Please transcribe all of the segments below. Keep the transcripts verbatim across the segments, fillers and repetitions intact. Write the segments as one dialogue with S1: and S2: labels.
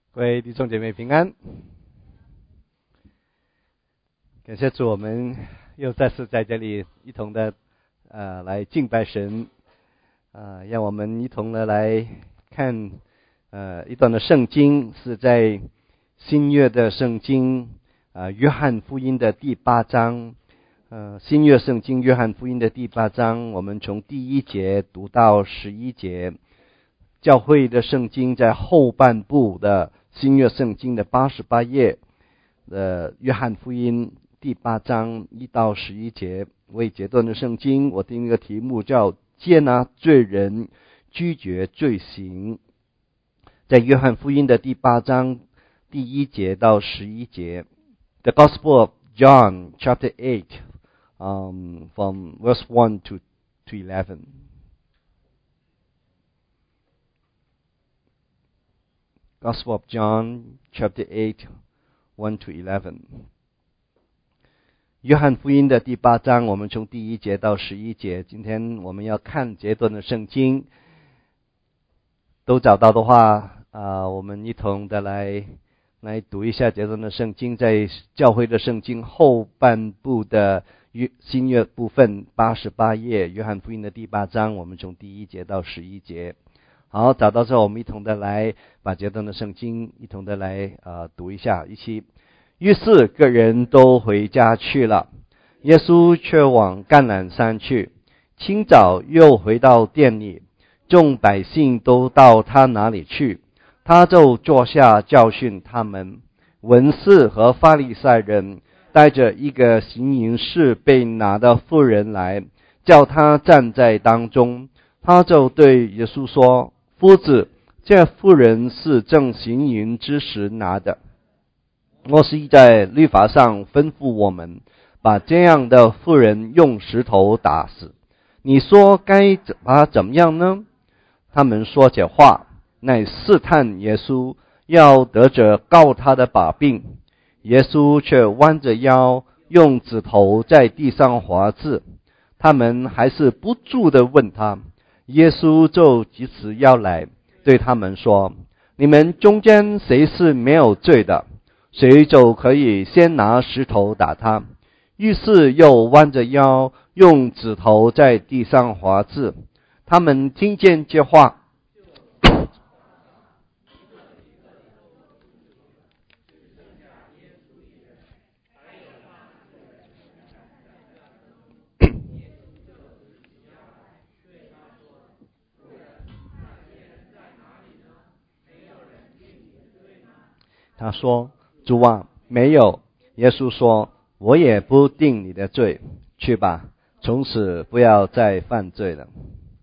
S1: 各位弟兄姐妹平安，感谢主，我们又再次在这里一同的呃来敬拜神，呃让我们一同的来看呃一段的圣经，是在新约的圣经呃约翰福音的第八章，呃新约圣经约翰福音的第八章，我们从第一节读到十一节。教会的圣经在后半部的新约圣经的八十八页，呃，约翰福音第八章一到十一节为节段的圣经，我定一个题目叫接纳罪人，拒绝罪行。在约翰福音的第八章第一节到十一节 ，The Gospel of John, chapter eight, um, from verse one to to eleven.Gospel of John, chapter eight, one to eleven. 约翰福音的第八章，我们从第一节到十一节。今天我们要看节段的圣经，都找到的话，啊、呃，我们一同的来来读一下节段的圣经，在教会的圣经后半部的约新约部分八十八页，约翰福音的第八章，我们从第一节到十一节。好，找到之后，我们一同的来把这段的圣经一同的来呃读一下，一起。于是个人都回家去了，耶稣却往橄榄山去。清早又回到店里，众百姓都到他那里去，他就坐下教训他们。文士和法利赛人带着一个行淫事被拿的妇人来，叫他站在当中。他就对耶稣说，夫子，这妇人是正行淫之时拿的。摩西在律法上吩咐我们，把这样的妇人用石头打死。你说该把他怎么样呢？他们说这话，乃试探耶稣，要得着告他的把柄。耶稣却弯着腰，用指头在地上划字。他们还是不住地问他。耶稣就及时要来，对他们说，你们中间谁是没有罪的，谁就可以先拿石头打他。于是又弯着腰，用指头在地上划字。他们听见这话，他说，主啊，没有。耶稣说，我也不定你的罪，去吧，从此不要再犯罪了。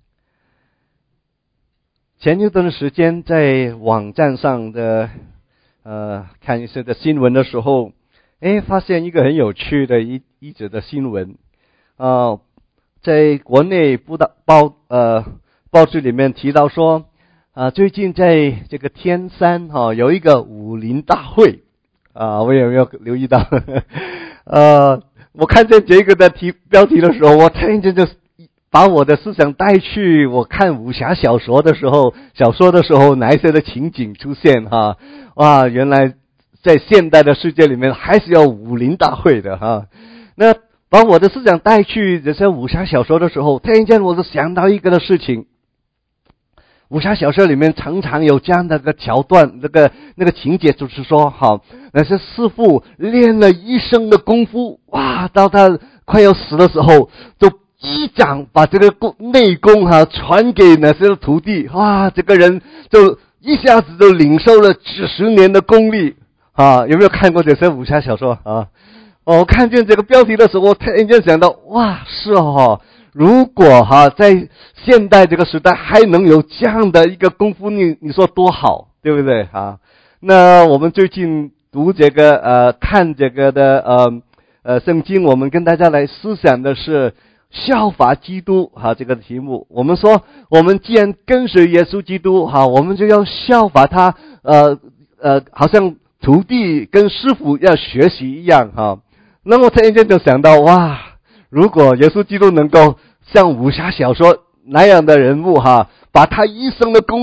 S1: 前一段时间在网站上的呃看一些的新闻的时候，诶发现一个很有趣的一一则的新闻啊、呃，在国内报道报呃报纸里面提到说啊，最近在这个天山哈、哦、有一个武林大会啊，我有没有留意到？呃，我看见这个的题标题的时候，我突然间就把我的思想带去我看武侠小说的时候，小说的时候哪一些的情景出现哈？哇，原来在现代的世界里面还是有武林大会的哈。那把我的思想带去这些武侠小说的时候，突然间我就想到一个的事情。武侠小说里面常常有这样的个桥段，那个那个情节就是说，好，那些师傅练了一生的功夫，哇，到他快要死的时候，就一掌把这个功内功哈、啊、传给那些徒弟，哇，这个人就一下子就领受了几十年的功力啊！有没有看过这些武侠小说啊？哦，我看见这个标题的时候，我突然间想到，哇，是哦。如果哈在现代这个时代还能有这样的一个功夫，你你说多好，对不对啊？那我们最近读这个呃看这个的呃呃圣经，我们跟大家来思想的是效法基督哈这个题目。我们说我们既然跟随耶稣基督哈，我们就要效法他，呃呃好像徒弟跟师傅要学习一样哈。那么突然间就想到，哇，如果耶稣基督能够像武侠小说那样的人物哈，把他一生的功力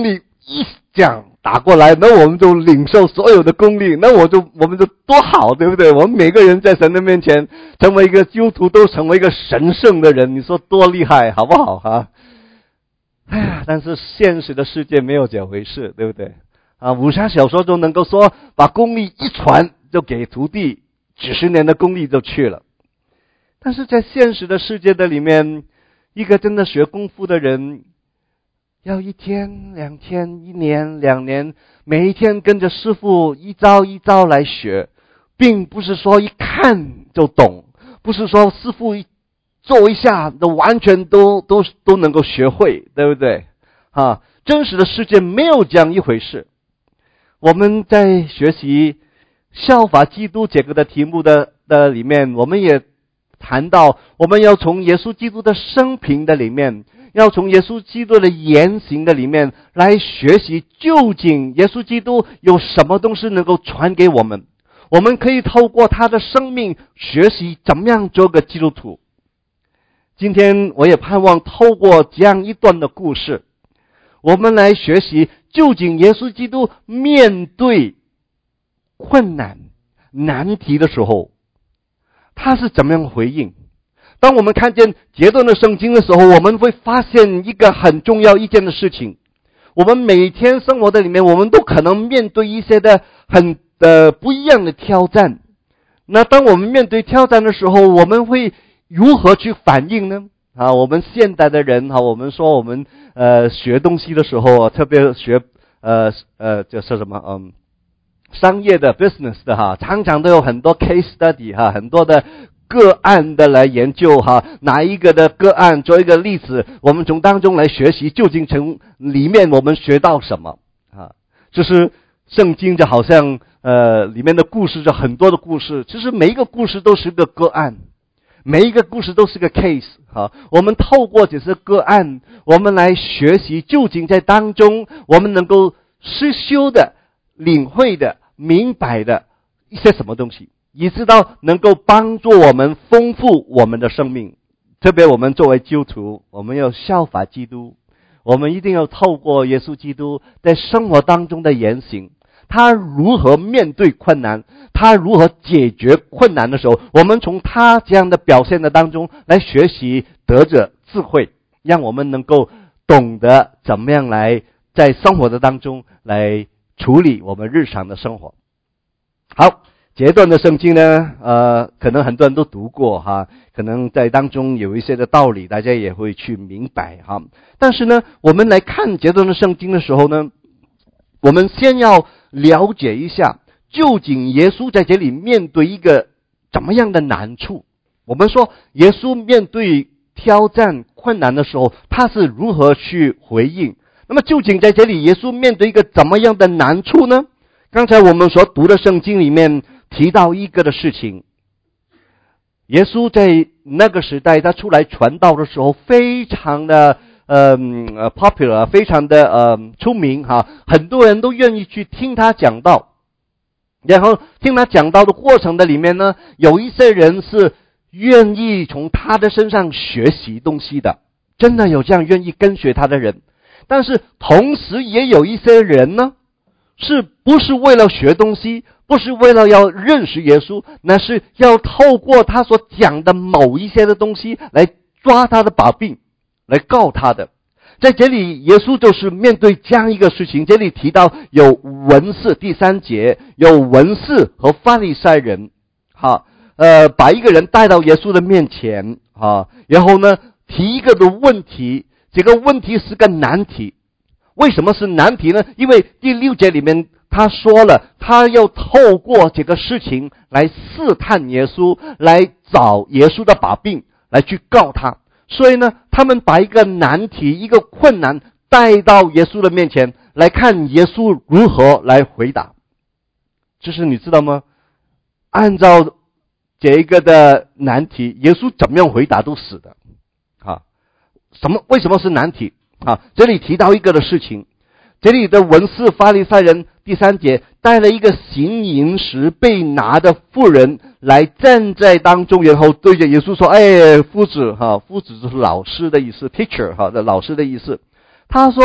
S1: 一讲打过来，那我们就领受所有的功力，那我就我们就多好，对不对？我们每个人在神的面前成为一个基督徒，都成为一个神圣的人，你说多厉害，好不好哈？哎呀，但是现实的世界没有这回事，对不对？啊，武侠小说中能够说把功力一传就给徒弟，几十年的功力就去了。但是在现实的世界的里面，一个真的学功夫的人，要一天、两天、一年、两年，每一天跟着师父一招一招来学，并不是说一看就懂，不是说师父一做一下都完全都都都能够学会，对不对？啊，真实的世界没有这样一回事。我们在学习效法基督这个的题目的的里面，我们也谈到，我们要从耶稣基督的生平的里面，要从耶稣基督的言行的里面来学习，究竟耶稣基督有什么东西能够传给我们。我们可以透过他的生命学习怎么样做个基督徒。今天我也盼望透过这样一段的故事，我们来学习究竟耶稣基督面对困难难题的时候，他是怎么样回应。当我们看见这段的圣经的时候，我们会发现一个很重要一件的事情，我们每天生活的里面，我们都可能面对一些的很呃不一样的挑战。那当我们面对挑战的时候，我们会如何去反应呢？啊，我们现代的人哈，我们说我们呃学东西的时候，特别学呃呃就是什么嗯商业的 business 的哈，常常都有很多 case study 哈，很多的个案的来研究哈，哪一个的个案做一个例子，我们从当中来学习，究竟从里面我们学到什么啊？就是圣经就好像呃里面的故事，就很多的故事，其实每一个故事都是个个案。每一个故事都是个 case 哈，我们透过这些个案，我们来学习究竟在当中我们能够实修的、领会的、明白的一些什么东西，以致到能够帮助我们丰富我们的生命。特别我们作为基督徒，我们要效法基督，我们一定要透过耶稣基督在生活当中的言行，他如何面对困难，他如何解决困难的时候，我们从他这样的表现的当中来学习，得着智慧，让我们能够懂得怎么样来在生活的当中来处理我们日常的生活。好，这段的圣经呢呃，可能很多人都读过哈，可能在当中有一些的道理大家也会去明白哈。但是呢，我们来看这段的圣经的时候呢，我们先要了解一下，究竟耶稣在这里面对一个怎么样的难处。我们说耶稣面对挑战困难的时候，他是如何去回应。那么究竟在这里耶稣面对一个怎么样的难处呢？刚才我们所读的圣经里面提到一个的事情，耶稣在那个时代他出来传道的时候非常的呃 popular， 非常的呃出名哈，很多人都愿意去听他讲道。然后听他讲道的过程的里面呢，有一些人是愿意从他的身上学习东西的，真的有这样愿意跟随他的人。但是同时也有一些人呢，是不是为了学东西，不是为了要认识耶稣，那是要透过他所讲的某一些的东西来抓他的把柄，来告他的。在这里耶稣就是面对这样一个事情，这里提到有文士，第三节有文士和法利赛人，好，呃，把一个人带到耶稣的面前，好，然后呢提一个的问题，这个问题是个难题。为什么是难题呢？因为第六节里面他说了，他要透过这个事情来试探耶稣，来找耶稣的把柄，来去告他。所以呢，他们把一个难题，一个困难带到耶稣的面前，来看耶稣如何来回答。就是你知道吗？按照这个的难题，耶稣怎么样回答都死的啊！什么？为什么是难题啊？这里提到一个的事情，这里的文士法利赛人第三节带了一个行淫时被拿的妇人来站在当中，然后对着耶稣说：“哎，夫子哈，夫子就是老师的意思 ，teacher 哈的老师的意思。”他说：“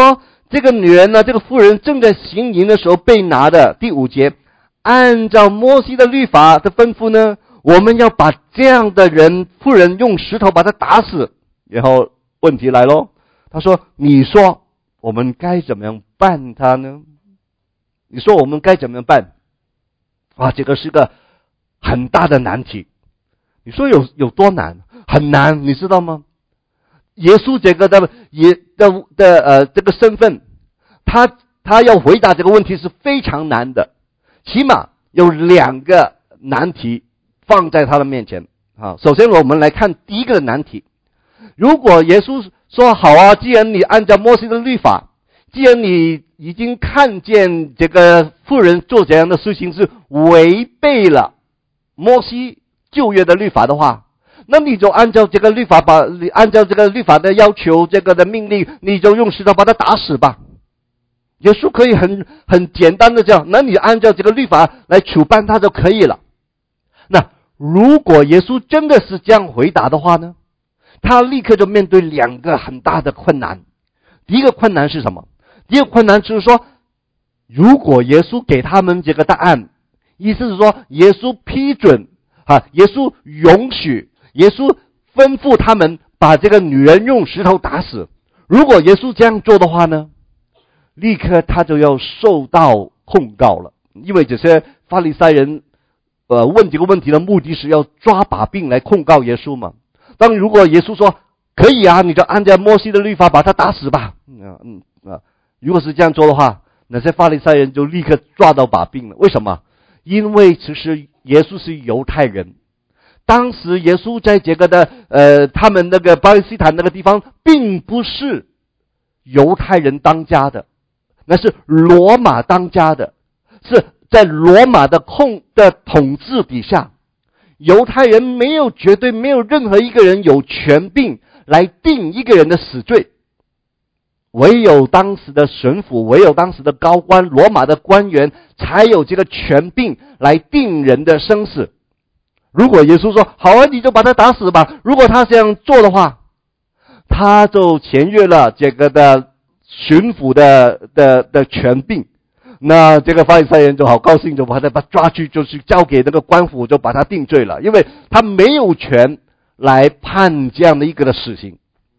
S1: 这个女人呢，这个妇人正在行淫的时候被拿的。第五节，按照摩西的律法的吩咐呢，我们要把这样的人妇人用石头把她打死。然后问题来咯，他说，你说我们该怎么样办他呢？你说我们该怎么样办？哇，这个是个很大的难题。你说有有多难？很难，你知道吗？耶稣这个的也的的呃这个身份，他他要回答这个问题是非常难的，起码有两个难题放在他的面前啊。首先我们来看第一个难题，如果耶稣说好啊，既然你按照摩西的律法，既然你已经看见这个妇人做这样的事情是违背了摩西旧约的律法的话，那你就按照这个律法把按照这个律法的要求，这个的命令，你就用石头把他打死吧。耶稣可以很很简单的这样，那你按照这个律法来处办他就可以了。那如果耶稣真的是这样回答的话呢，他立刻就面对两个很大的困难。第一个困难是什么？第一个困难就是说，如果耶稣给他们这个答案，意思是说耶稣批准啊，耶稣允许，耶稣吩咐他们把这个女人用石头打死。如果耶稣这样做的话呢，立刻他就要受到控告了，因为这些法利赛人呃问这个问题的目的是要抓把柄来控告耶稣嘛。当如果耶稣说可以啊，你就按照摩西的律法把他打死吧，嗯嗯啊，如果是这样做的话，那些法利赛人就立刻抓到把柄了。为什么？因为其实耶稣是犹太人，当时耶稣在这个的呃他们那个巴勒斯坦那个地方并不是犹太人当家的，那是罗马当家的，是在罗马的控的统治底下，犹太人没有绝对没有任何一个人有权柄来定一个人的死罪，唯有当时的神父，唯有当时的高官，罗马的官员才有这个权柄来定人的生死。如果耶稣说好啊，你就把他打死吧，如果他这样做的话，他就僭越了这个的巡抚的的的权柄，那这个法利赛人就好高兴，就把他把他抓去，就是交给那个官府，就把他定罪了，因为他没有权来判这样的一个的死刑。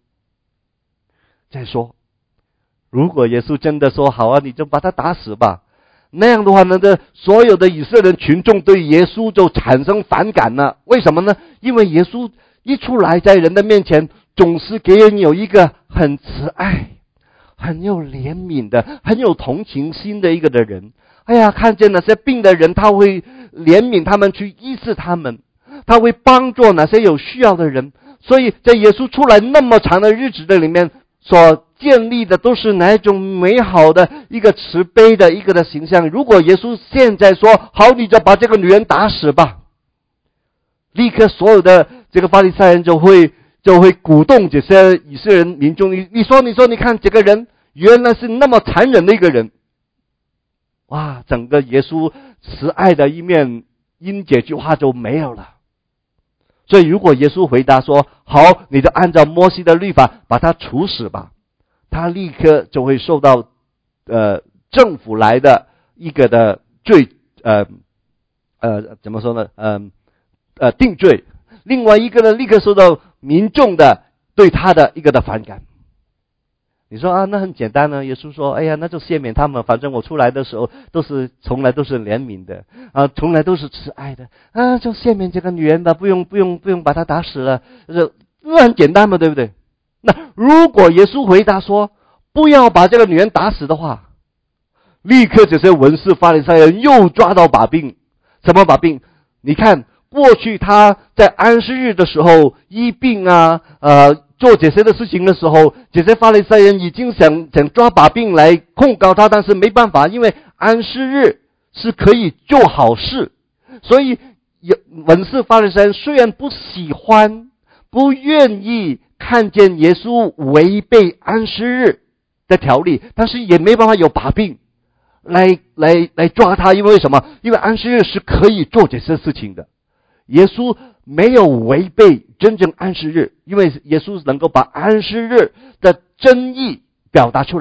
S1: 再说，如果耶稣真的说好啊，你就把他打死吧，那样的话呢，这所有的以色列人群众对耶稣就产生反感了。为什么呢？因为耶稣一出来在人的面前，总是给人有一个很慈爱、很有怜悯的、很有同情心的一个的人。哎呀，看见那些病的人，他会怜悯他们，去医治他们，他会帮助那些有需要的人。所以在耶稣出来那么长的日子的里面，所建立的都是哪一种美好的一个慈悲的一个的形象。如果耶稣现在说好，你就把这个女人打死吧，立刻所有的这个法利赛人就会就会鼓动这些以色列人民众，你你说你说你看这个人原来是那么残忍的一个人，哇，整个耶稣慈爱的一面因这句话就没有了。所以如果耶稣回答说好，你就按照摩西的律法把他处死吧，他立刻就会受到呃政府来的一个的罪，呃呃怎么说呢，呃呃定罪。另外一个呢，立刻受到民众的对他的一个的反感。你说啊，那很简单呢。耶稣说，哎呀，那就赦免他们，反正我出来的时候都是从来都是怜悯的啊，从来都是慈爱的啊，就赦免这个女人吧，不用不用不用把她打死了，这那很简单嘛，对不对？那如果耶稣回答说不要把这个女人打死的话，立刻这些文士法利赛人又抓到把柄。什么把柄？你看过去他在安息日的时候医病啊，呃做这些的事情的时候，这些法利赛人已经想想抓把柄来控告他，但是没办法，因为安息日是可以做好事，所以文士法利赛人虽然不喜欢、不愿意看见耶稣违背安息日的条例，但是也没办法有把柄来来来抓他。因为什么？因为安息日是可以做这些事情的，耶稣没有违背真正安息日，因为耶稣能够把安息日的真意表达出来，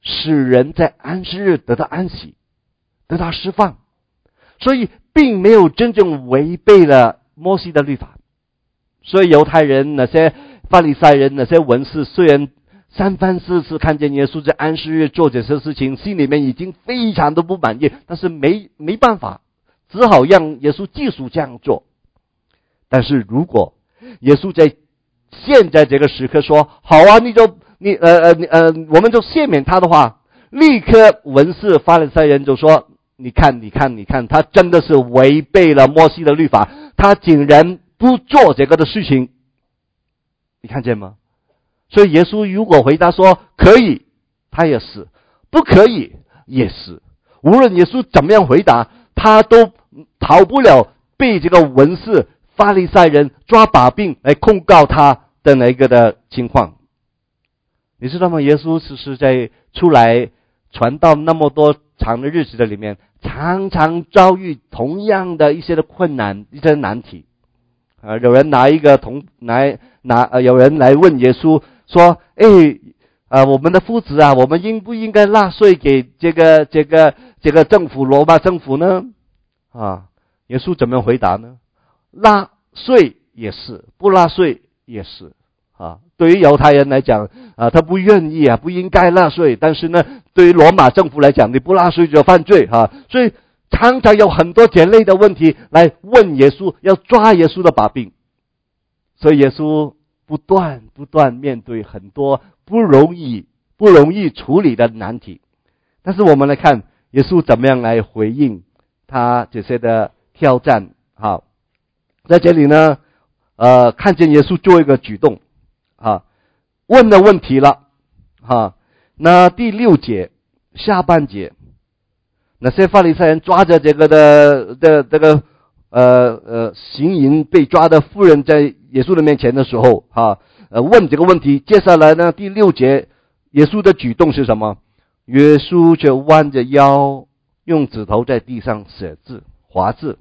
S1: 使人在安息日得到安息，得到释放，所以并没有真正违背了摩西的律法。所以犹太人那些法利赛人那些文士虽然三番四次看见耶稣在安息日做这些事情，心里面已经非常的不满意，但是没没办法，只好让耶稣继续这样做。但是如果耶稣在现在这个时刻说好啊，你就你呃呃呃我们就赦免他的话，立刻文士法利赛人就说，你看你看你看，他真的是违背了摩西的律法，他竟然不做这个的事情，你看见吗？所以耶稣如果回答说可以，他也是；不可以，也是。无论耶稣怎么样回答，他都逃不了被这个文士法利赛人抓把柄来控告他的那个的情况。你知道吗？耶稣其实在出来传道那么多长的日子的里面，常常遭遇同样的一些的困难，一些难题。啊，有人拿一个铜来拿，呃，有人来问耶稣说：“哎，啊，我们的父子啊，我们应不应该纳税给这个这个这个政府，罗马政府呢？”啊，耶稣怎么样回答呢？纳税也是，不纳税也是。啊，对于犹太人来讲，啊，他不愿意啊，不应该纳税。但是呢，对于罗马政府来讲，你不纳税就犯罪哈、啊。所以常常有很多这类的问题来问耶稣，要抓耶稣的把柄。所以耶稣不断不断面对很多不容易不容易处理的难题。但是我们来看耶稣怎么样来回应他这些的挑战。好，在这里呢，呃，看见耶稣做一个举动。啊，问了问题了，哈，那第六节下半节，那些法利赛人抓着这个的的这个呃呃行淫被抓的妇人在耶稣的面前的时候，哈，呃问这个问题。接下来呢，第六节耶稣的举动是什么？耶稣就弯着腰，用指头在地上写字划字。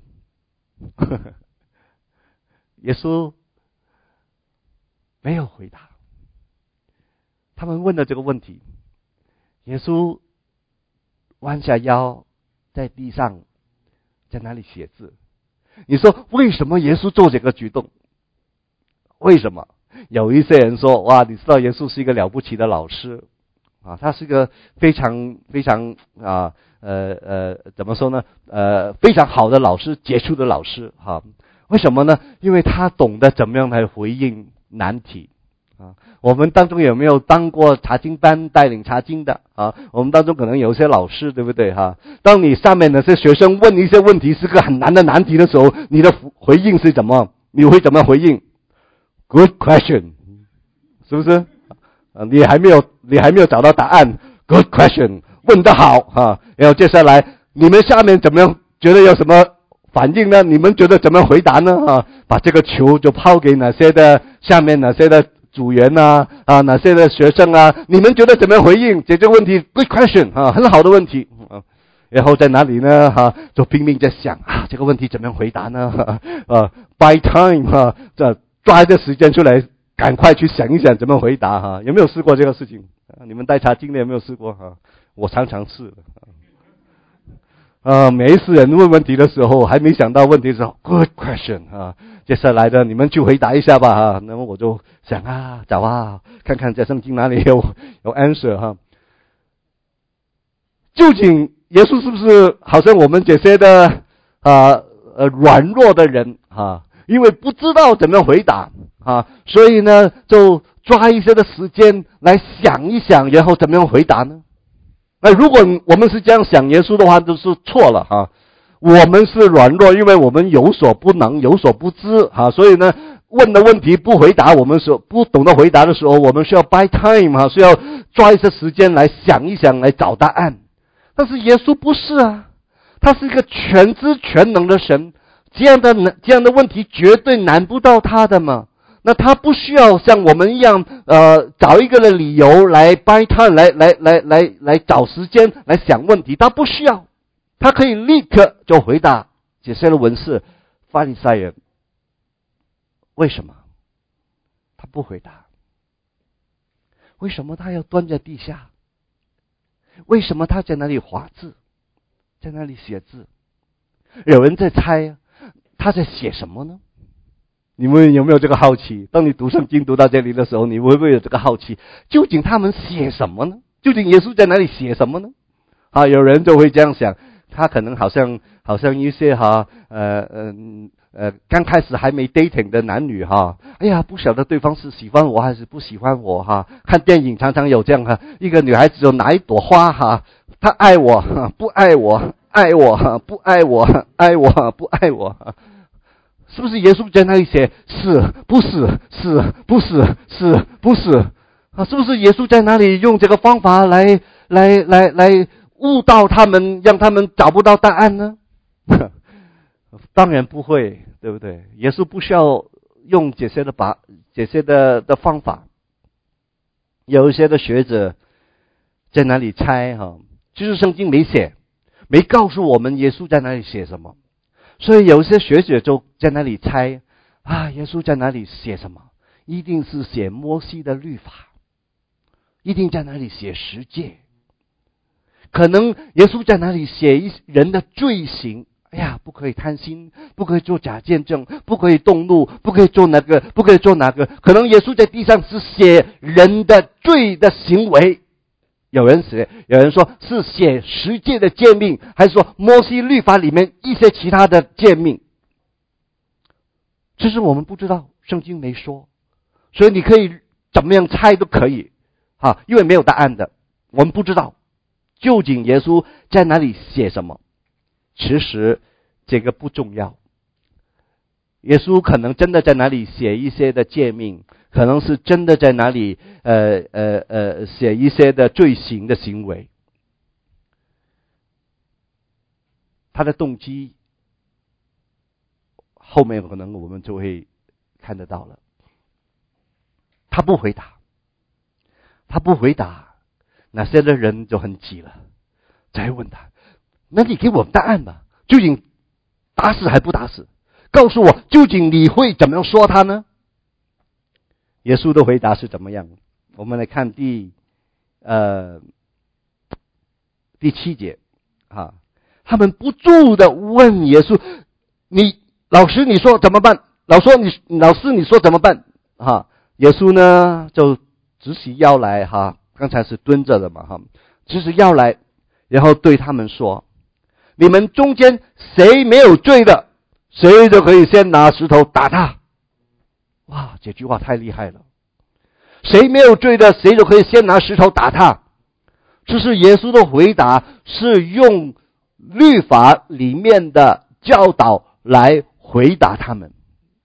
S1: 耶稣没有回答。他们问了这个问题，耶稣弯下腰在地上在那里写字。你说为什么耶稣做这个举动？为什么？有一些人说，哇，你知道耶稣是一个了不起的老师啊，他是个非常非常啊呃呃怎么说呢？呃非常好的老师，杰出的老师哈、啊。为什么呢？因为他懂得怎么样来回应难题啊。我们当中有没有当过查经班带领查经的啊？我们当中可能有一些老师，对不对哈？当你上面那些学生问一些问题是个很难的难题的时候，你的回应是怎么？你会怎么回应？ Good question， 是不是？啊，你还没有你还没有找到答案 ，Good question， 问得好啊！然后接下来你们下面怎么样？觉得有什么反应呢？你们觉得怎么回答呢？啊，把这个球就抛给哪些的下面哪些的组员啊啊，哪些的学生啊？你们觉得怎么样回应解决问题 ？Good question 啊，很好的问题啊。然后在哪里呢？哈、啊，就拼命在想啊，这个问题怎么样回答呢？啊 ，by time 啊，这抓一个时间出来，赶快去想一想怎么回答哈、啊。有没有试过这个事情？啊、你们带查经的有没有试过哈、啊？我常常试的。呃，每一次人问问题的时候，还没想到问题的时候 ，Good question 啊，接下来的你们去回答一下吧哈。那么我就想啊，找啊，看看在圣经哪里有有 answer 哈。究竟耶稣是不是好像我们这些的啊呃软弱的人啊？因为不知道怎么样回答啊，所以呢就抓一些的时间来想一想，然后怎么样回答呢？那如果我们是这样想耶稣的话，就是错了哈。我们是软弱，因为我们有所不能，有所不知哈，所以呢，问的问题不回答，我们所不懂得回答的时候，我们需要 buy time 哈，需要抓一些时间来想一想，来找答案。但是耶稣不是啊，他是一个全知全能的神，这样的这样的问题绝对难不到他的嘛。那他不需要像我们一样，呃，找一个的理由来 buy time， 来来来来来找时间来想问题，他不需要，他可以立刻就回答这些的文士、法利赛人。为什么他不回答？为什么他要蹲在地下？ 为什么他在那里划字，在那里写字？有人在猜他在写什么呢？你们有没有这个好奇？当你读圣经读到这里的时候，你会不会有这个好奇？究竟他们写什么呢？究竟耶稣在哪里写什么呢？啊，有人就会这样想，他可能好像好像一些哈呃呃呃刚开始还没 dating 的男女哈，哎呀，不晓得对方是喜欢我还是不喜欢我哈。看电影常常有这样哈，一个女孩子有拿一朵花哈，她爱我不爱我，爱我不爱我，爱我不爱我。是不是耶稣在那里写是不是是不是是不是啊？是不是耶稣在那里用这个方法来来来来误导他们，让他们找不到答案呢？当然不会，对不对？耶稣不需要用这些的把这些的的方法。有一些的学者在哪里猜哈，就是圣经没写，没告诉我们耶稣在哪里写什么。所以有些学者就在那里猜啊，耶稣在哪里写什么？一定是写摩西的律法，一定在哪里写十诫，可能耶稣在哪里写一人的罪行。哎呀，不可以贪心，不可以做假见证，不可以动怒，不可以做那个，不可以做那个。可能耶稣在地上是写人的罪的行为。有人写，有人说是写十诫的诫命，还是说摩西律法里面一些其他的诫命？其实我们不知道，圣经没说，所以你可以怎么样猜都可以啊，因为没有答案的，我们不知道究竟耶稣在哪里写什么。其实这个不重要，耶稣可能真的在哪里写一些的诫命，可能是真的在哪里呃呃呃写一些的罪行的行为。他的动机后面可能我们就会看得到了。他不回答，他不回答，那些的人就很急了，再问他，那你给我们答案吧，究竟打死还不打死？告诉我，究竟你会怎么样说他呢？耶稣的回答是怎么样？我们来看第呃第七节啊，他们不住的问耶稣，你老师你说怎么办？老说你老师你说怎么办？哈，耶稣呢就直起腰来哈，刚才是蹲着的嘛哈，直起腰来，然后对他们说，你们中间谁没有罪的，谁就可以先拿石头打他。哇，这句话太厉害了！谁没有罪的，谁就可以先拿石头打他。这是耶稣的回答，是用律法里面的教导来回答他们。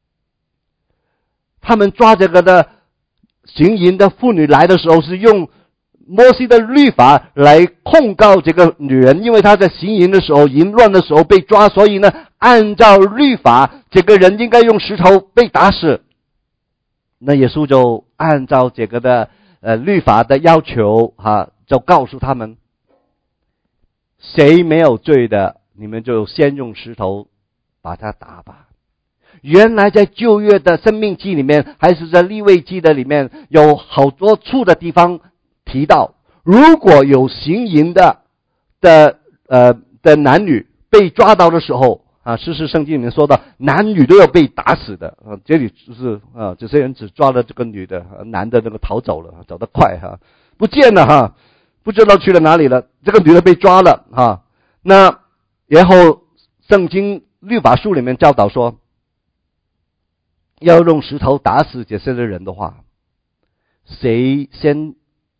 S1: 他们抓这个的行淫的妇女来的时候，是用摩西的律法来控告这个女人，因为她在行淫的时候，淫乱的时候被抓，所以呢，按照律法，这个人应该用石头被打死。那耶稣就按照这个的呃律法的要求哈，就告诉他们，谁没有罪的，你们就先用石头把他打吧。原来在旧约的生命记里面，还是在利未记的里面，有好多处的地方提到，如果有行淫的的呃的男女被抓到的时候啊，事实圣经里面说到，男女都要被打死的啊。这里就是啊，这些人只抓了这个女的，男的那个逃走了，走得快哈，不见了哈，不知道去了哪里了。这个女的被抓了哈，那然后圣经律法书里面教导说，要用石头打死这些的人的话，谁先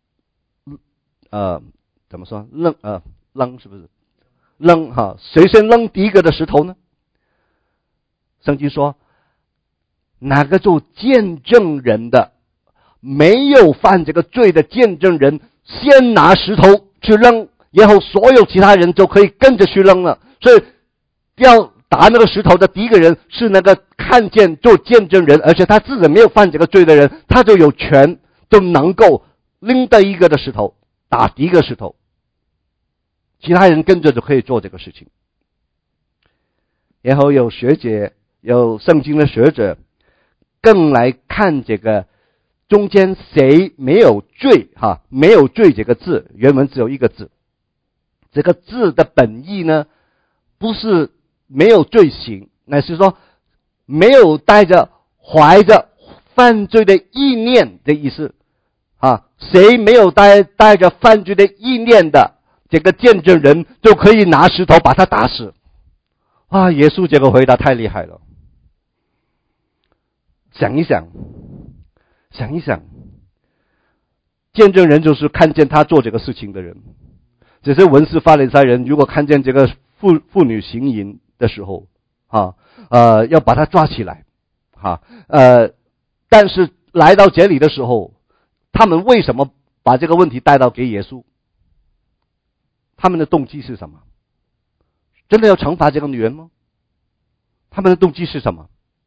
S1: 呃怎么说扔呃扔是不是扔哈？谁先扔第一个的石头呢？圣经说，哪个做见证人的，没有犯这个罪的见证人，先拿石头去扔，然后所有其他人就可以跟着去扔了。所以要打那个石头的第一个人是那个看见做见证人，而且他自己没有犯这个罪的人，他就有权就能够拎到一个的石头打第一个石头，其他人跟着就可以做这个事情。然后有学者，有圣经的学者更来看这个中间谁没有罪哈，没有罪这个字原文只有一个字， 这个字的本意呢，不是没有罪行，乃是说没有带着怀着犯罪的意念的意思啊。谁没有带带着犯罪的意念的这个见证人，就可以拿石头把他打死。啊，耶稣这个回答太厉害了。想一想，想一想，见证人就是看见他做这个事情的人。这些文士法利赛人如果看见这个妇妇女行淫的时候，啊，呃，要把他抓起来，哈、啊，呃，但是来到这里的时候，他们为什么把这个问题带到给耶稣？他们的动机是什么？真的要惩罚这个女人吗？他们的动机是什么？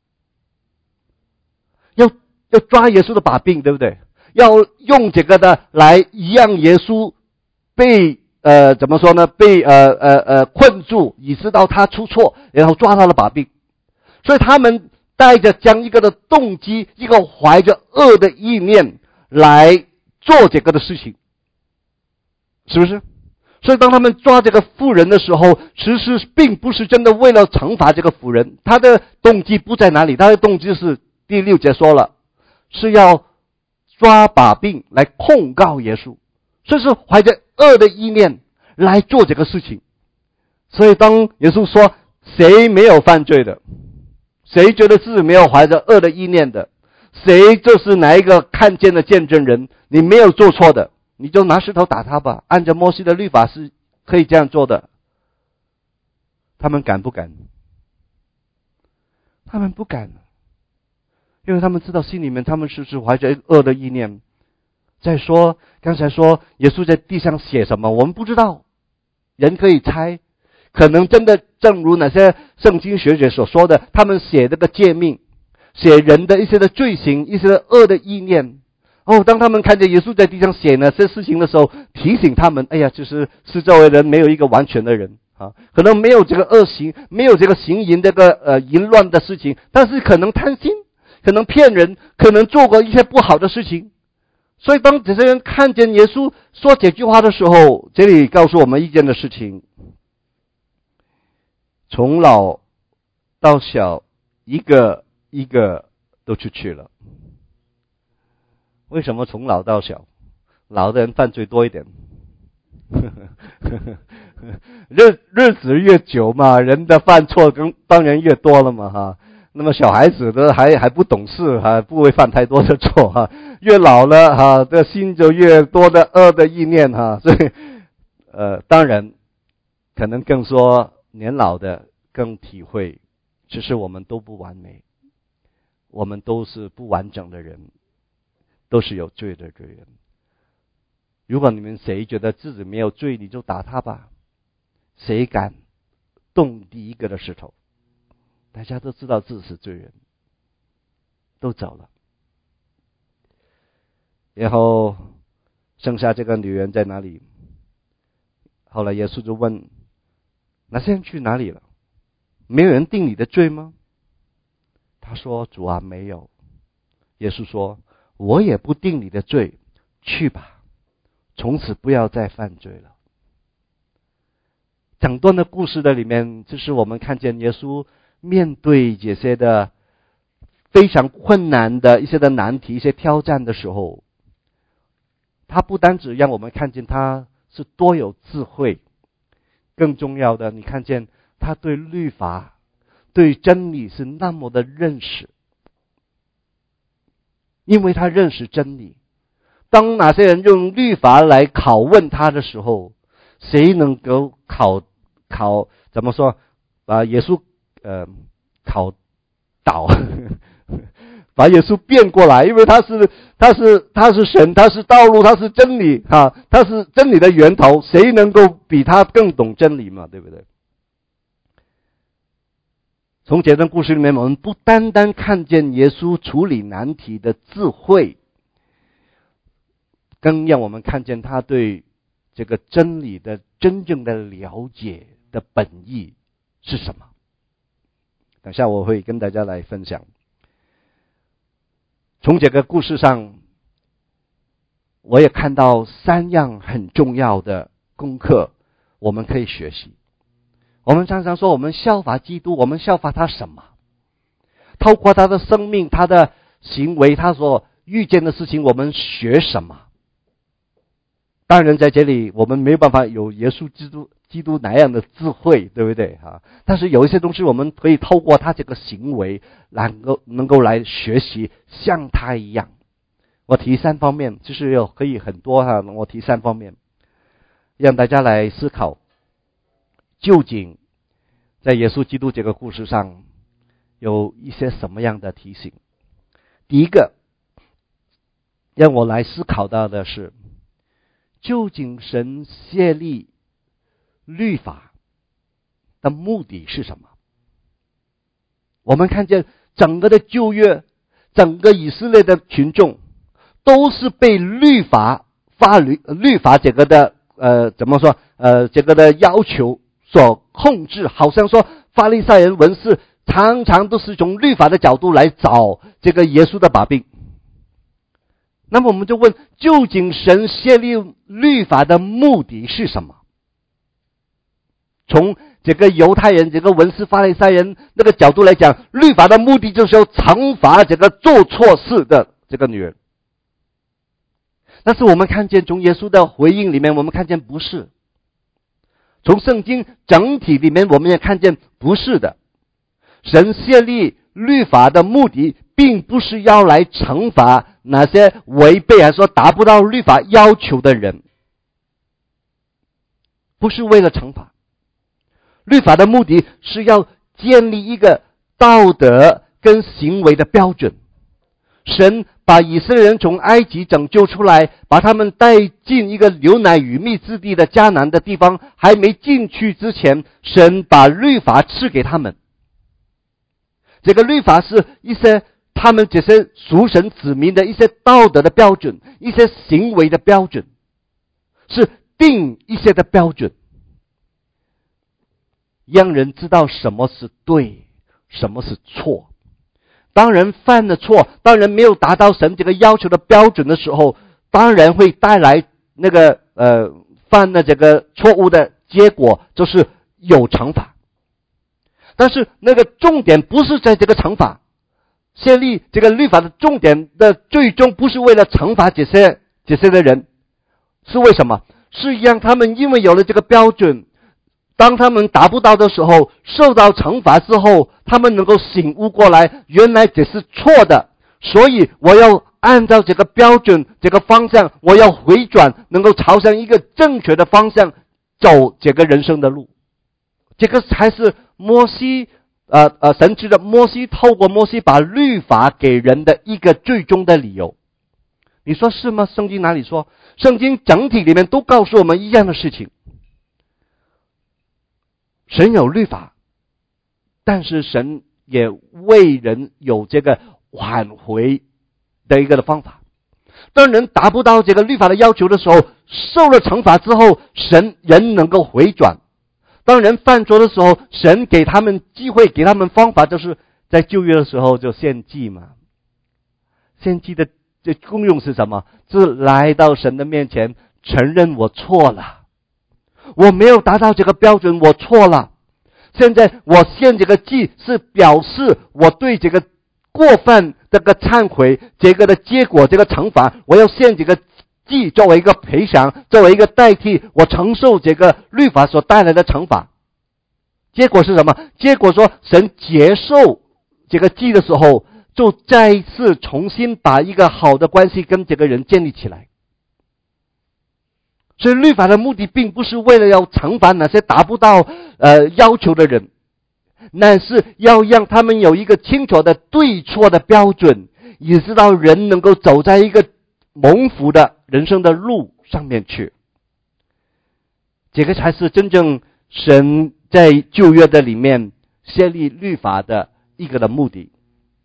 S1: 要要抓耶稣的把柄，对不对？要用这个的来让耶稣被呃怎么说呢？被呃呃呃困住，以致到他出错，然后抓他的把柄。所以他们带着将一个的动机，一个怀着恶的意念来做这个的事情，是不是？所以当他们抓这个妇人的时候，其实并不是真的为了惩罚这个妇人，他的动机不在哪里？他的动机是第六节说了，是要抓把柄来控告耶稣，这是怀着恶的意念来做这个事情。所以当耶稣说谁没有犯罪的，谁觉得自己没有怀着恶的意念的，谁就是哪一个看见的见证人，你没有做错的，你就拿石头打他吧，按照摩西的律法是可以这样做的。他们敢不敢？他们不敢，因为他们知道心里面他们是是怀着恶的意念。再说刚才说耶稣在地上写什么，我们不知道，人可以猜，可能真的正如那些圣经学者所说的，他们写这个诫命，写人的一些的罪行，一些的恶的意念。哦，当他们看见耶稣在地上写那些事情的时候，提醒他们，哎呀，就是四周围人没有一个完全的人啊，可能没有这个恶行，没有这个行淫这个呃淫乱的事情，但是可能贪心，可能骗人，可能做过一些不好的事情。所以当这些人看见耶稣说这句话的时候，这里告诉我们一件的事情，从老到小，一个一个都出去了。为什么从老到小？老的人犯罪多一点，日日子越久嘛，人的犯错跟当然越多了嘛哈。那么小孩子的还还不懂事哈，不会犯太多的错哈。越老了哈，这心就越多的恶的意念哈。所以呃，当然可能更说年老的更体会，其实我们都不完美，我们都是不完整的人，都是有罪的罪人。如果你们谁觉得自己没有罪，你就打他吧。谁敢动第一个的石头？大家都知道自己是罪人，都走了。然后剩下这个女人在哪里？后来耶稣就问，那些人去哪里了？没有人定你的罪吗？他说，主啊，没有。耶稣说，我也不定你的罪，去吧，从此不要再犯罪了。整段的故事的里面，就是我们看见耶稣面对这些的非常困难的一些的难题、一些挑战的时候，他不单只让我们看见他是多有智慧，更重要的，你看见他对律法、对真理是那么的认识，因为他认识真理。当哪些人用律法来拷问他的时候，谁能够考考怎么说把耶稣呃考倒把耶稣变过来，因为他是他是他是神，他是道路，他是真理啊，他是真理的源头，谁能够比他更懂真理嘛？对不对？从这段故事里面，我们不单单看见耶稣处理难题的智慧，更让我们看见他对这个真理的真正的了解的本意是什么。等下我会跟大家来分享。从这个故事上，我也看到三样很重要的功课， 我们可以学习。我们常常说我们效法基督，我们效法他什么？透过他的生命，他的行为，他所遇见的事情，我们学什么？当然在这里我们没有办法有耶稣基督基督那样的智慧，对不对啊？但是有一些东西我们可以透过他这个行为能够能够来学习像他一样。我提三方面，就是有可以很多哈，我提三方面让大家来思考，究竟在耶稣基督这个故事上有一些什么样的提醒。第一个让我来思考到的是，究竟神设立律法的目的是什么？我们看见整个的旧约，整个以色列的群众都是被律法法律律法这个的呃怎么说呃这个的要求所控制，好像说法利赛人文士常常都是从律法的角度来找这个耶稣的把柄。那么我们就问，究竟神设立律法的目的是什么？从这个犹太人、这个文士法利赛人那个角度来讲，律法的目的就是要惩罚这个做错事的这个女人。但是我们看见从耶稣的回应里面，我们看见不是。从圣经整体里面，我们也看见不是的。神设立律法的目的并不是要来惩罚那些违背还说达不到律法要求的人，不是为了惩罚。律法的目的是要建立一个道德跟行为的标准。神把以色列人从埃及拯救出来，把他们带进一个流奶与蜜之地的迦南的地方，还没进去之前，神把律法赐给他们。这个律法是一些他们这些属神子民的一些道德的标准，一些行为的标准，是定一些的标准，让人知道什么是对，什么是错。当人犯了错，当人没有达到神这个要求的标准的时候，当然会带来那个呃犯了这个错误的结果，就是有惩罚。但是那个重点不是在这个惩罚，设立这个律法的重点的最终不是为了惩罚这些这些的人，是为什么？是让他们因为有了这个标准，当他们达不到的时候，受到惩罚之后，他们能够醒悟过来，原来这是错的，所以我要按照这个标准这个方向，我要回转，能够朝向一个正确的方向走这个人生的路。这个才是摩西呃呃神知道摩西透过摩西把律法给人的一个最终的理由。你说是吗？圣经哪里说？圣经整体里面都告诉我们一样的事情。神有律法，但是神也为人有这个挽回的一个的方法。当人达不到这个律法的要求的时候，受了惩罚之后，神人能够回转。当人犯错的时候，神给他们机会，给他们方法，就是在旧约的时候就献祭嘛。献祭的这功用是什么？是来到神的面前，承认我错了，我没有达到这个标准，我错了。现在我献这个祭是表示我对这个过犯这个忏悔，这个的结果，这个惩罚，我要献这个祭作为一个赔偿，作为一个代替，我承受这个律法所带来的惩罚。结果是什么？结果说神接受这个祭的时候，就再一次重新把一个好的关系跟这个人建立起来。所以律法的目的并不是为了要惩罚那些达不到呃要求的人，乃是要让他们有一个清楚的对错的标准，也知道人能够走在一个蒙福的人生的路上面去。这个才是真正神在旧约的里面设立律法的一个的目的。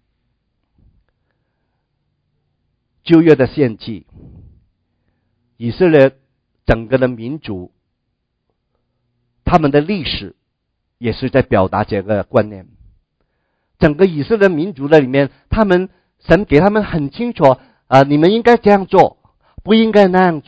S1: 旧约的献祭，以色列整个的民族，他们的历史也是在表达这个观念。整个以色列民族的里面，他们神给他们很清楚啊、呃，你们应该这样做，不应该那样做。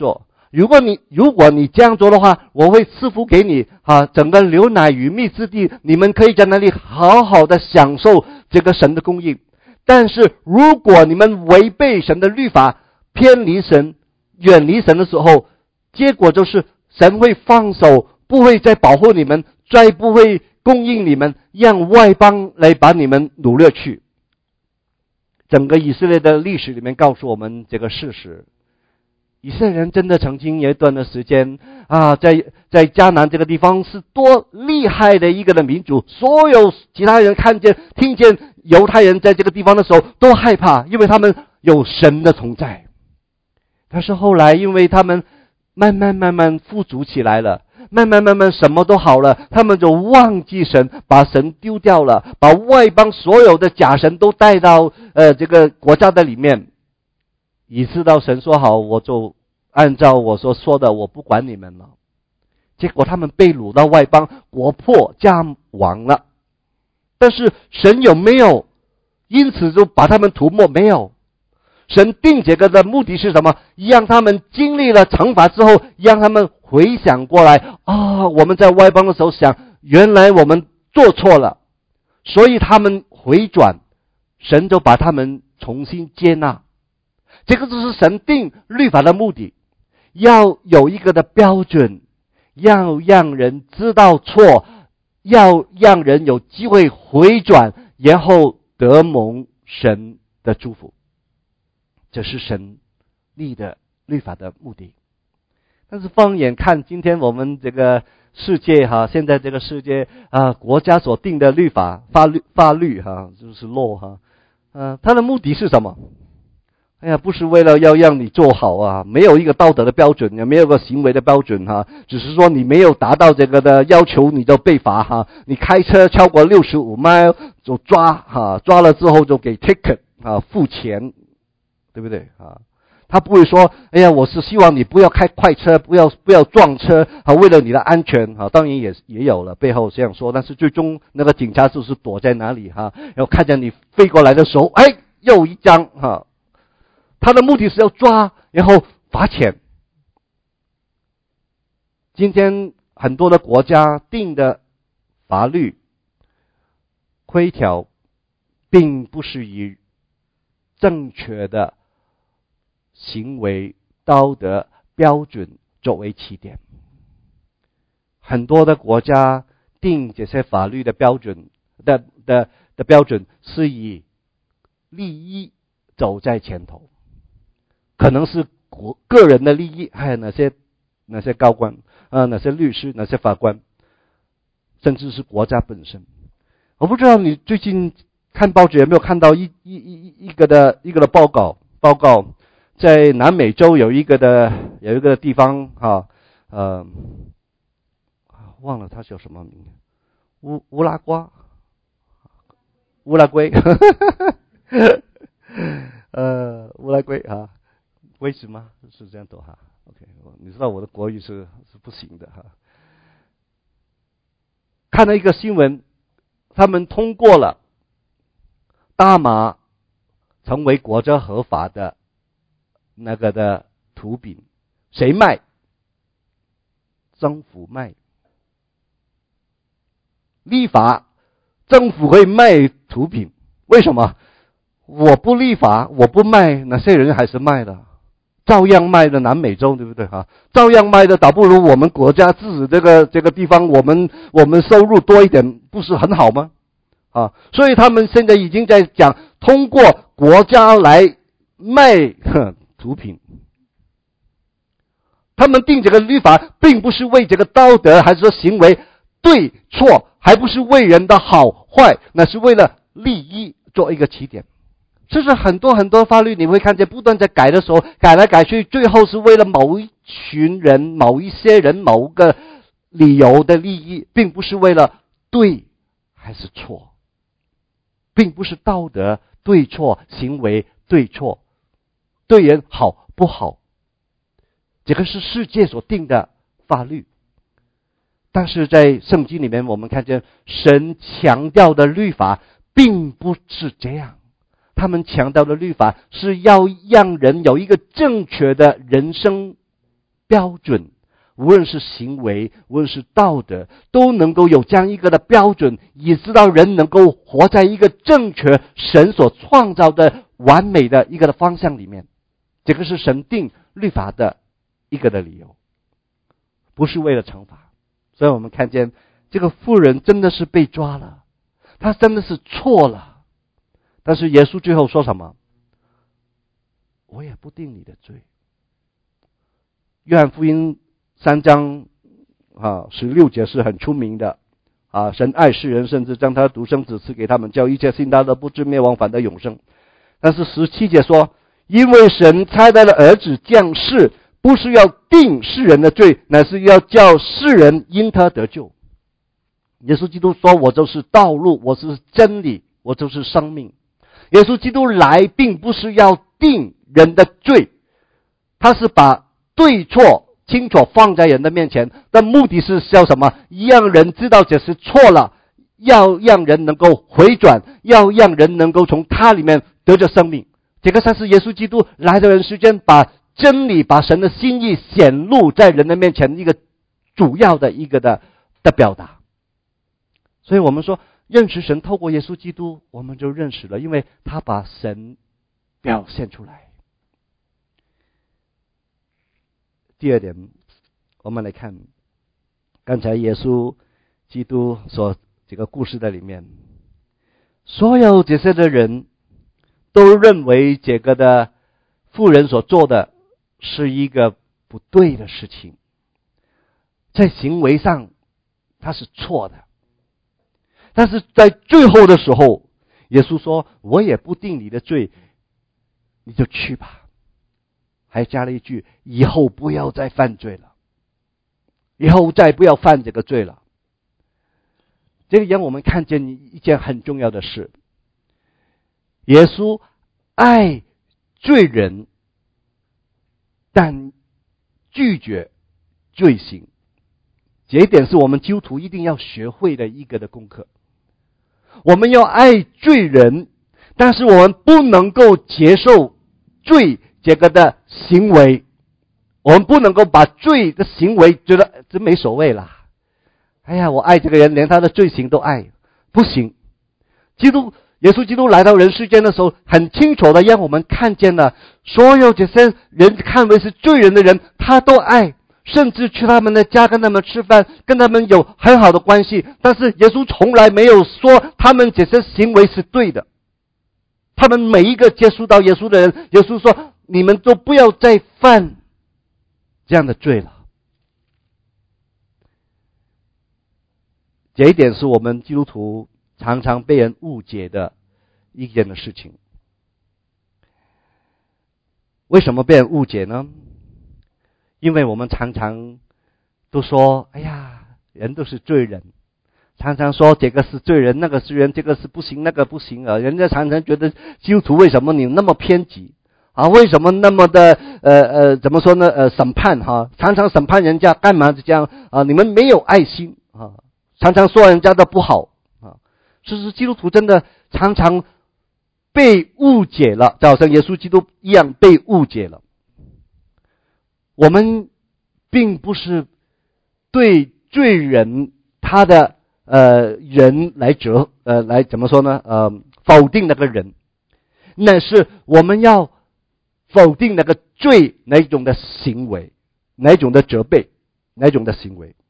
S1: 如果你如果你这样做的话，我会赐福给你啊，整个流奶与蜜之地，你们可以在那里好好的享受这个神的供应。但是如果你们违背神的律法，偏离神，远离神的时候，结果就是神会放手，不会再保护你们，再不会供应你们，让外邦来把你们掳掠去。整个以色列的历史里面告诉我们这个事实。以色列人真的曾经有一段的时间啊，在在迦南这个地方是多厉害的一个的民族，所有其他人看见听见犹太人在这个地方的时候都害怕，因为他们有神的同在。但是后来因为他们慢慢慢慢富足起来了，慢慢慢慢什么都好了，他们就忘记神，把神丢掉了，把外邦所有的假神都带到呃这个国家的里面，以致到神说好，我就按照我所说的，我不管你们了。结果他们被掳到外邦，国破家亡了。但是神有没有因此就把他们涂抹？没有。神定这个的目的是什么？让他们经历了惩罚之后，让他们回想过来啊、哦，我们在外邦的时候想，原来我们做错了，所以他们回转，神就把他们重新接纳。这个就是神定律法的目的，要有一个的标准，要让人知道错，要让人有机会回转，然后得蒙神的祝福。这是神立的律法的目的。但是放眼看今天我们这个世界哈，现在这个世界啊，国家所定的律法法律法律哈，就是 law 哈，呃，它的目的是什么？哎呀，不是为了要让你做好啊，没有一个道德的标准，也没有个行为的标准哈，只是说你没有达到这个的要求，你就被罚哈。你开车超过六十五迈就抓哈，抓了之后就给 ticket 啊，付钱。对不对啊？他不会说，哎呀，我是希望你不要开快车，不要不要撞车啊，为了你的安全啊。当然也也有了背后这样说，但是最终那个警察就是躲在哪里哈，然后看见你飞过来的时候，哎，又一张哈。他的目的是要抓，然后罚钱。今天很多的国家定的法律规条，并不是以正确的行为道德标准作为起点。很多的国家定这些法律的标准的的的标准是以利益走在前头，可能是国个人的利益，还有哪些哪些高官啊、呃，哪些律师，哪些法官，甚至是国家本身。我不知道你最近看报纸有没有看到一一一一个的一个的报告报告，在南美洲有一个的有一个地方哈呃忘了它叫什么名，乌乌拉瓜乌拉圭呃乌拉圭啊，为什么是这样读哈 ？OK， 你知道我的国语是是不行的哈。看了一个新闻，他们通过了大麻成为国家合法的那个的毒品，谁卖？政府卖。立法，政府会卖毒品，为什么？我不立法，我不卖，那些人还是卖的，照样卖的。南美洲对不对哈？照样卖的，倒不如我们国家自己这个这个地方，我们我们收入多一点，不是很好吗？啊，所以他们现在已经在讲，通过国家来卖毒品。他们定这个律法，并不是为这个道德还是说行为对错，还不是为人的好坏，那是为了利益做一个起点。这是很多很多法律你会看见不断在改的时候，改来改去，最后是为了某一群人、某一些人、某个理由的利益，并不是为了对还是错，并不是道德对错、行为对错、对人好不好，这个是世界所定的法律。但是在圣经里面，我们看见神强调的律法并不是这样。他们强调的律法是要让人有一个正确的人生标准，无论是行为，无论是道德，都能够有这样一个的标准，也知道人能够活在一个正确神所创造的完美的一个的方向里面。这个是神定律法的一个的理由，不是为了惩罚。所以我们看见这个妇人真的是被抓了，她真的是错了，但是耶稣最后说什么？我也不定你的罪。约翰福音三章啊十六节是很出名的啊，神爱世人，甚至将他独生子赐给他们，叫一切信他的不至灭亡，反得永生。但是十七节说，因为神差他的儿子降世，不是要定世人的罪，乃是要叫世人因他得救。耶稣基督说，我就是道路，我是真理，我就是生命。耶稣基督来并不是要定人的罪，他是把对错清楚放在人的面前，但目的是要什么？让人知道这是错了，要让人能够回转，要让人能够从他里面得着生命。这个才是耶稣基督来的人世间，把真理，把神的心意显露在人的面前一个主要的一个的的表达。所以我们说认识神透过耶稣基督，我们就认识了，因为他把神表现出来。第二点，我们来看刚才耶稣基督所这个故事的里面，所有这些的人都认为这个的妇人所做的是一个不对的事情，在行为上他是错的。但是在最后的时候，耶稣说，我也不定你的罪，你就去吧。还加了一句，以后不要再犯罪了，以后再不要犯这个罪了。这个让我们看见一件很重要的事，耶稣爱罪人，但拒绝罪行。这一点是我们基督徒一定要学会的一个的功课。我们要爱罪人，但是我们不能够接受罪这个的行为，我们不能够把罪的行为觉得这没所谓啦。哎呀，我爱这个人，连他的罪行都爱，不行。基督耶稣基督来到人世间的时候，很清楚的让我们看见了，所有这些人看为是罪人的人，他都爱，甚至去他们的家跟他们吃饭，跟他们有很好的关系。但是耶稣从来没有说他们这些行为是对的。他们每一个接触到耶稣的人，耶稣说，你们都不要再犯这样的罪了。这一点是我们基督徒常常被人误解的一件的事情。为什么被人误解呢？因为我们常常都说，哎呀，人都是罪人，常常说这个是罪人，那个是罪人，这个是不行，那个不行啊。人家常常觉得基督徒为什么你那么偏激啊？为什么那么的呃呃怎么说呢？呃审判哈、啊，常常审判人家，干嘛这样啊？你们没有爱心啊，常常说人家的不好啊。其实基督徒真的常常被误解了，就好像耶稣基督一样被误解了。我们并不是对罪人他的呃人来责呃来怎么说呢？呃否定那个人，那是我们要否定那个罪哪一种的行为，哪一种的责备，哪一种的行为。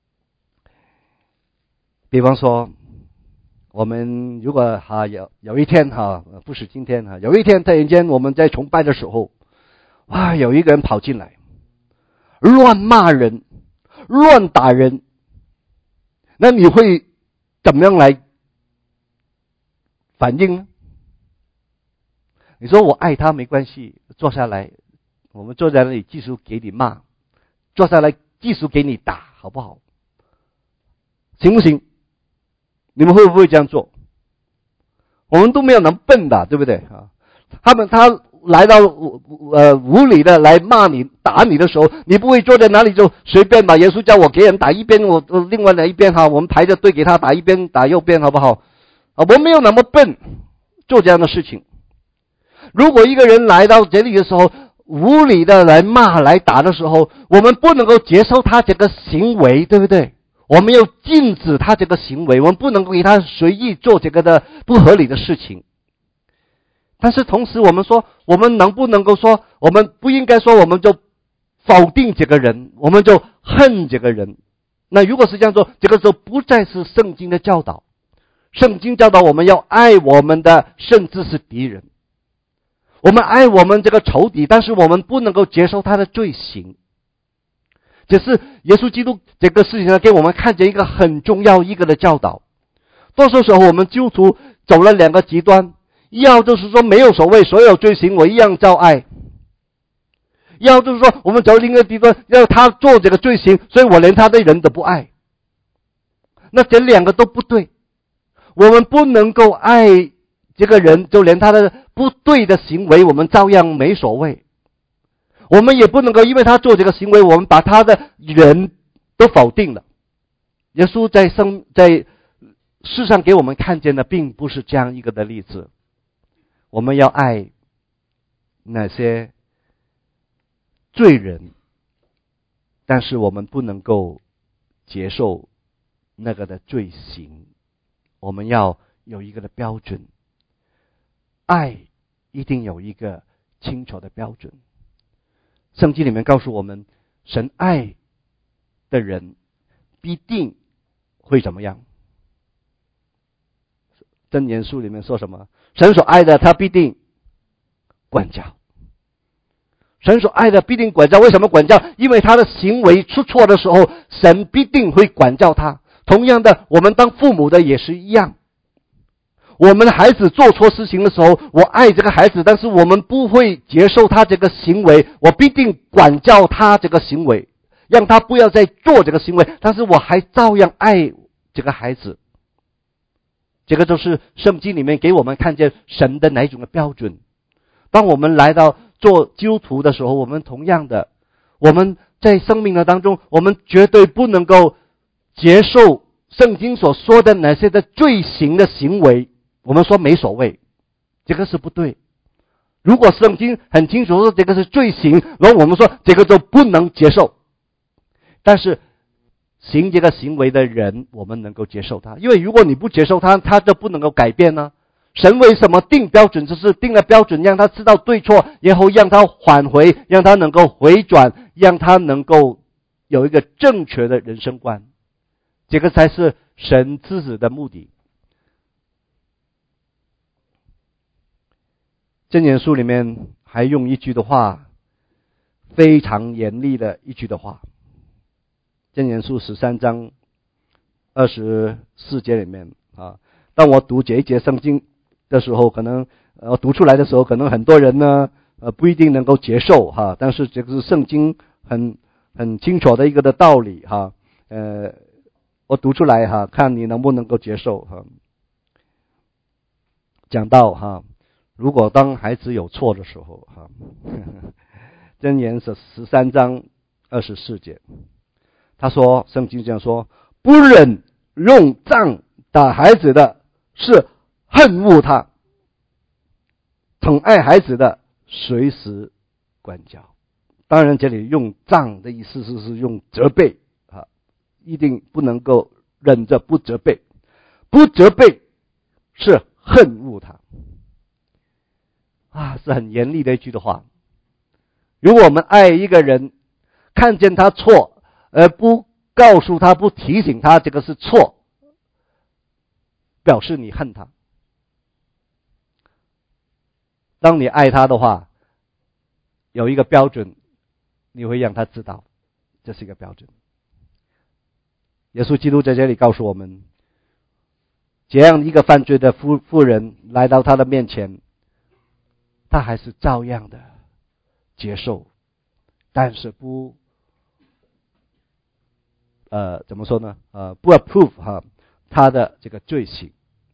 S1: 比方说，我们如果哈有有一天哈，不是今天哈，有一天突然间我们在崇拜的时候，哇，有一个人跑进来，乱骂人，乱打人，那你会怎么样来反应呢？你说我爱他没关系，坐下来，我们坐在那里继续给你骂，坐下来继续给你打，好不好？行不行？你们会不会这样做？我们都没有那么笨的，对不对啊？他们他来到呃无理的来骂你打你的时候，你不会坐在哪里就随便把耶稣叫我给人打一边，我另外的一边哈，我们排着队给他打一边打右边，好不好？啊，我没有那么笨做这样的事情。如果一个人来到这里的时候， 无理的来骂来打的时候，我们不能够接受他这个行为，对不对？我们要禁止他这个行为，我们不能够给他随意做这个的不合理的事情。但是同时我们说，我们能不能够说，我们不应该说我们就否定这个人，我们就恨这个人。那如果是这样做，这个就不再是圣经的教导。圣经教导我们要爱我们的甚至是敌人，我们爱我们这个仇敌，但是我们不能够接受他的罪行。这是耶稣基督这个事情呢，给我们看见一个很重要一个的教导。多数时候我们基督徒走了两个极端，要就是说没有所谓，所有罪行我一样照爱；要就是说我们走另一个极端，要他做这个罪行，所以我连他的人都不爱。那这两个都不对，我们不能够爱这个人，就连他的不对的行为我们照样没所谓。我们也不能够因为他做这个行为，我们把他的人都否定了。耶稣在生在世上给我们看见的并不是这样一个的例子。我们要爱那些罪人，但是我们不能够接受那个的罪行。我们要有一个的标准，爱一定有一个清楚的标准。圣经里面告诉我们，神爱的人必定会怎么样？箴言书里面说什么？神所爱的他必定管教。神所爱的必定管教。为什么管教？因为他的行为出错的时候，神必定会管教他。同样的，我们当父母的也是一样。我们的孩子做错事情的时候，我爱这个孩子，但是我们不会接受他这个行为，我必定管教他这个行为，让他不要再做这个行为，但是我还照样爱这个孩子。这个就是圣经里面给我们看见神的哪一种的标准。当我们来到做基督徒的时候，我们同样的，我们在生命的当中，我们绝对不能够接受圣经所说的那些的罪行的行为。我们说没所谓，这个是不对。如果圣经很清楚说这个是罪行，然后我们说这个就不能接受。但是行这个行为的人，我们能够接受他，因为如果你不接受他，他就不能够改变呢。神为什么定标准？就是定了标准，让他知道对错，然后让他返回，让他能够回转，让他能够有一个正确的人生观。这个才是神之子的目的。箴言书里面还用一句的话，非常严厉的一句的话。箴言书十三章二十四节里面啊，当我读这一节圣经的时候，可能呃读出来的时候，可能很多人呢呃不一定能够接受哈，但是这个是圣经很很清楚的一个的道理哈。呃，我读出来哈，看你能不能够接受哈。讲到哈，如果当孩子有错的时候哈，箴言是十三章二十四节。他说，圣经这样说，不忍用杖打孩子的是恨恶他，疼爱孩子的随时管教。当然这里用杖的意思是是用责备啊，一定不能够忍着不责备，不责备是恨恶他啊，是很严厉的一句的话。如果我们爱一个人，看见他错而不告诉他，不提醒他这个是错，表示你恨他。当你爱他的话，有一个标准，你会让他知道，这是一个标准。耶稣基督在这里告诉我们，这样一个犯罪的妇妇人来到他的面前，他还是照样的接受，但是不呃，怎么说呢？呃，不 approve 哈他的这个罪行。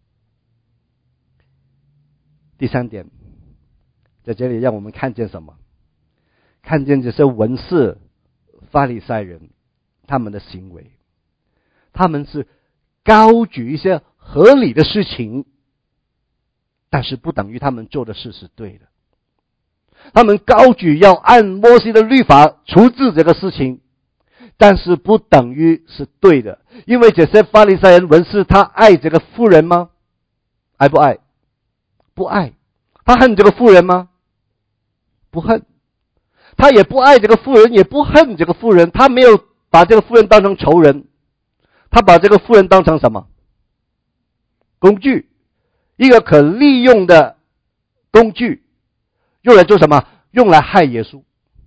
S1: 第三点，在这里让我们看见什么？看见这些文士、法利赛人他们的行为，他们是高举一些合理的事情，但是不等于他们做的事是对的。 他们高举要按摩西的律法处置这个事情，但是不等于是对的，因为这些法利赛人文士，他爱这个妇人吗？爱不爱？不爱。他恨这个妇人吗？不恨。他也不爱这个妇人，也不恨这个妇人，他没有把这个妇人当成仇人，他把这个妇人当成什么？工具，一个可利用的工具，用来做什么？用来害耶稣。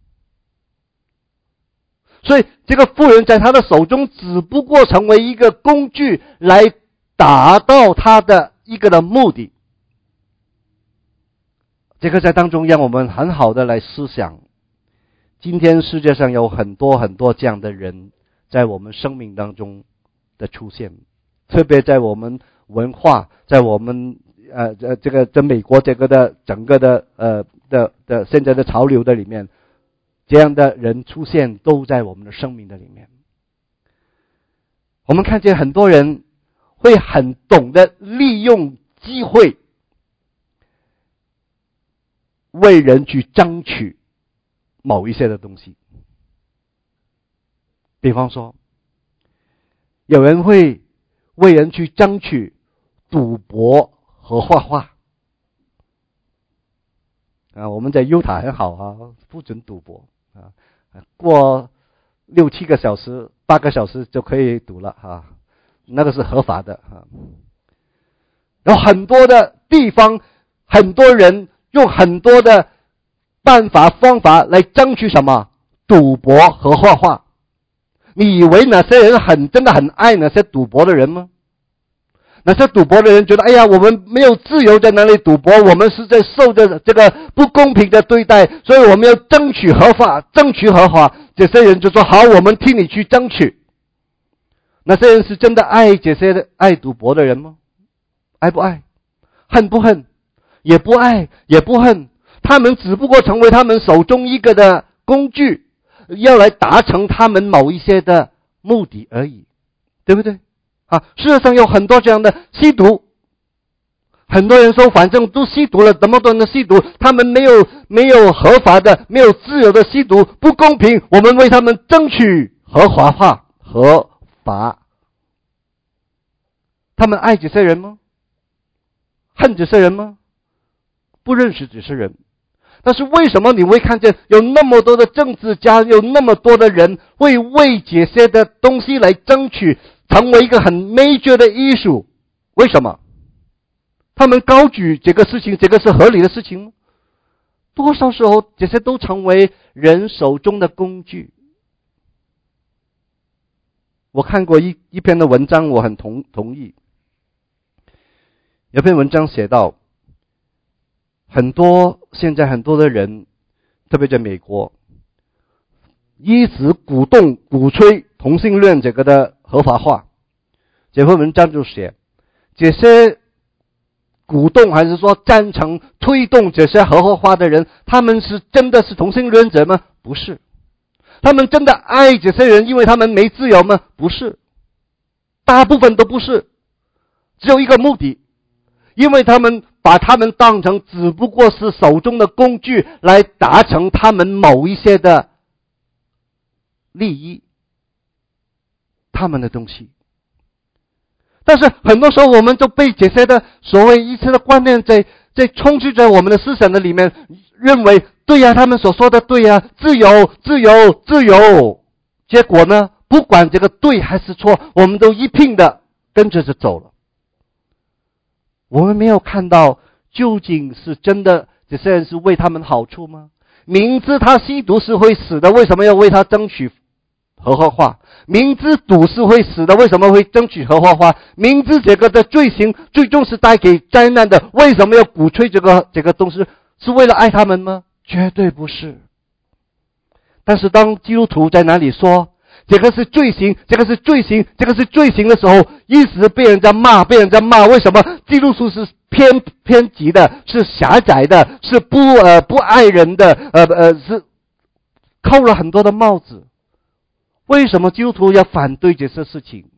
S1: 所以这个妇人在他的手中只不过成为一个工具，来达到他的一个的目的。这个在当中让我们很好的来思想，今天世界上有很多很多这样的人在我们生命当中的出现，特别在我们文化，在我们呃这个在美国这个的整个的呃的的现在的潮流的里面，这样的人出现都在我们的生命的里面。我们看见很多人会很懂得利用机会，为人去争取某一些的东西。比方说，有人会为人去争取赌博和画画啊，我们在犹他很好啊，不准赌博啊，过六七个小时、八个小时就可以赌了啊，那个是合法的啊。有很多的地方，很多人用很多的办法方法来争取什么？赌博和画画。你以为那些人很真的很爱那些赌博的人吗？那些赌博的人觉得，哎呀，我们没有自由在那里赌博，我们是在受着这个不公平的对待，所以我们要争取合法，争取合法。这些人就说好，我们替你去争取。那些人是真的爱这些爱赌博的人吗？爱不爱？恨不恨？也不爱，也不恨。他们只不过成为他们手中一个的工具，要来达成他们某一些的目的而已，对不对？啊，事实上有很多这样的吸毒，很多人说反正都吸毒了，怎么多人吸毒，他们没有没有合法的，没有自由的吸毒，不公平，我们为他们争取合法化、合法。他们爱这些人吗？恨这些人吗？不认识这些人。但是为什么你会看见有那么多的政治家，有那么多的人会为这些的东西来争取，成为一个很 major 的艺术？为什么？他们高举这个事情，这个是合理的事情吗？多少时候这些都成为人手中的工具。我看过一一篇的文章，我很同同意。有篇文章写到，很多现在很多的人，特别在美国，一直鼓动鼓吹同性恋这个的合法化。这篇文章就写，这些鼓动还是说赞成推动这些合法化的人，他们是真的是同性恋者吗？不是。他们真的爱这些人，因为他们没自由吗？不是。大部分都不是。只有一个目的，因为他们把他们当成只不过是手中的工具，来达成他们某一些的利益，他们的东西。但是很多时候我们就被这些的所谓一切的观念在在充斥在我们的思想的里面，认为对呀、啊，他们所说的对呀、啊，自由自由自由。结果呢，不管这个对还是错，我们都一并的跟着就走了。我们没有看到究竟是真的这些人是为他们好处吗？明知他吸毒是会死的，为什么要为他争取合法化？明知赌是会死的，为什么会争取合法化？明知这个的罪行最终是带给灾难的，为什么要鼓吹这个这个东西？是为了爱他们吗？绝对不是。但是当基督徒在哪里说这个是罪行，这个是罪行，这个是罪行的时候，一直被人家骂，被人家骂。为什么？基督徒是偏偏激的，是狭窄的，是不呃不爱人的，呃呃是扣了很多的帽子。为什么基督徒要反对这些事情？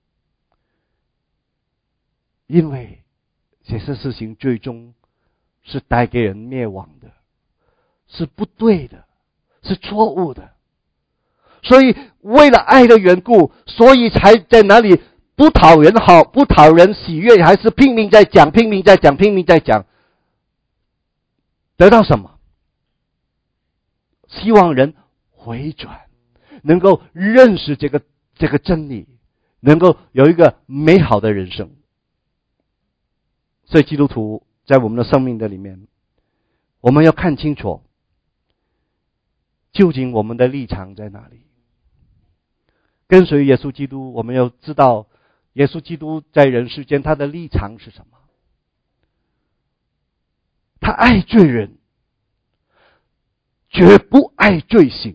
S1: 因为这些事情最终是带给人灭亡的， 是不对的，是错误的。所以为了爱的缘故，所以才在哪里不讨人好，不讨人喜悦，还是拼命在讲，拼命在讲，拼命在讲，得到什么？希望人回转，能够认识这个这个真理，能够有一个美好的人生。所以基督徒在我们的生命的里面，我们要看清楚，究竟我们的立场在哪里。跟随耶稣基督，我们要知道耶稣基督在人世间他的立场是什么。他爱罪人，绝不爱罪行。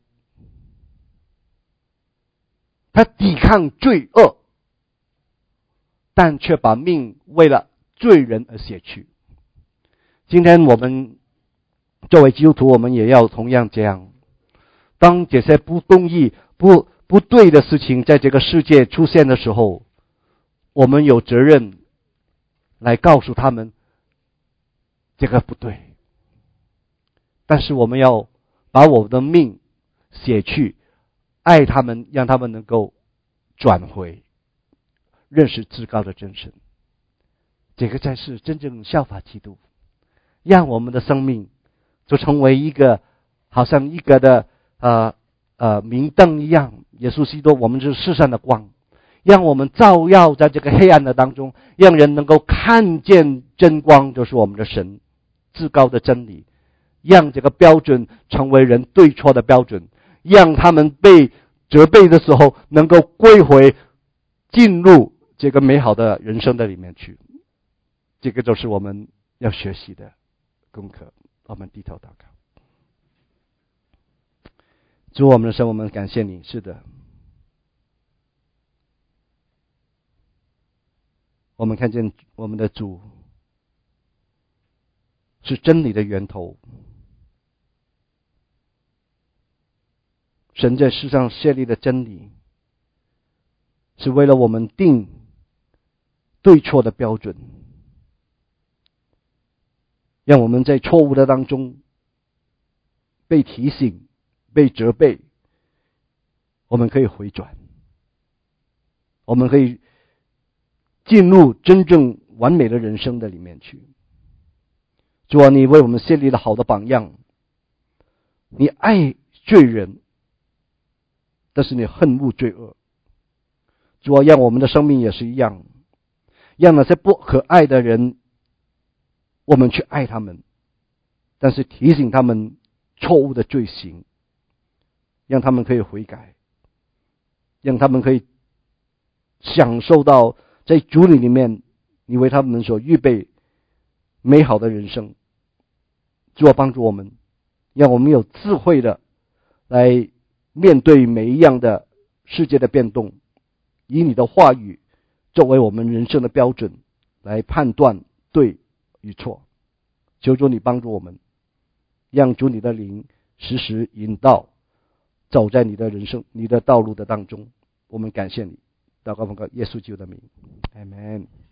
S1: 他抵抗罪恶，但却把命为了罪人而写去。今天我们作为基督徒，我们也要同样这样。当这些不公义、不不对的事情在这个世界出现的时候，我们有责任来告诉他们这个不对。但是我们要把我们的命写去，爱他们，让他们能够转回，认识至高的真神。这个才是真正效法基督，让我们的生命就成为一个好像一个的呃呃明灯一样。耶稣基督，我们是世上的光，让我们照耀在这个黑暗的当中，让人能够看见真光，就是我们的神至高的真理，让这个标准成为人对错的标准，让他们被责备的时候能够归回，进入这个美好的人生的里面去。这个就是我们要学习的功课。我们低头祷告。主我们的神，我们感谢你。是的，我们看见我们的主是真理的源头。神在世上设立的真理，是为了我们定对错的标准，让我们在错误的当中被提醒、被责备，我们可以回转，我们可以进入真正完美的人生的里面去。主啊，你为我们设立了好的榜样，你爱罪人，但是你恨恶罪恶。主啊，让我们的生命也是一样，让那些不可爱的人，我们去爱他们，但是提醒他们错误的罪行，让他们可以悔改，让他们可以享受到在主里里面你为他们所预备美好的人生。主啊，帮助我们，让我们有智慧的来面对每一样的世界的变动，以你的话语作为我们人生的标准来判断对与错。求主你帮助我们，让主你的灵时时引导走在你的人生你的道路的当中。我们感谢你，祷告奉告耶稣基督的名，阿们。